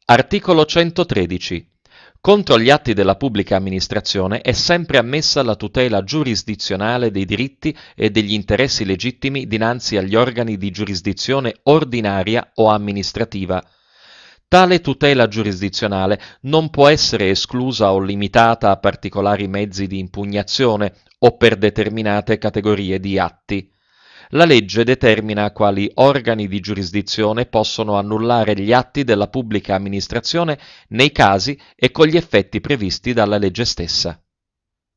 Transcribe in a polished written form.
Articolo 113. Contro gli atti della pubblica amministrazione è sempre ammessa la tutela giurisdizionale dei diritti e degli interessi legittimi dinanzi agli organi di giurisdizione ordinaria o amministrativa. Tale tutela giurisdizionale non può essere esclusa o limitata a particolari mezzi di impugnazione o per determinate categorie di atti. La legge determina quali organi di giurisdizione possono annullare gli atti della pubblica amministrazione nei casi e con gli effetti previsti dalla legge stessa.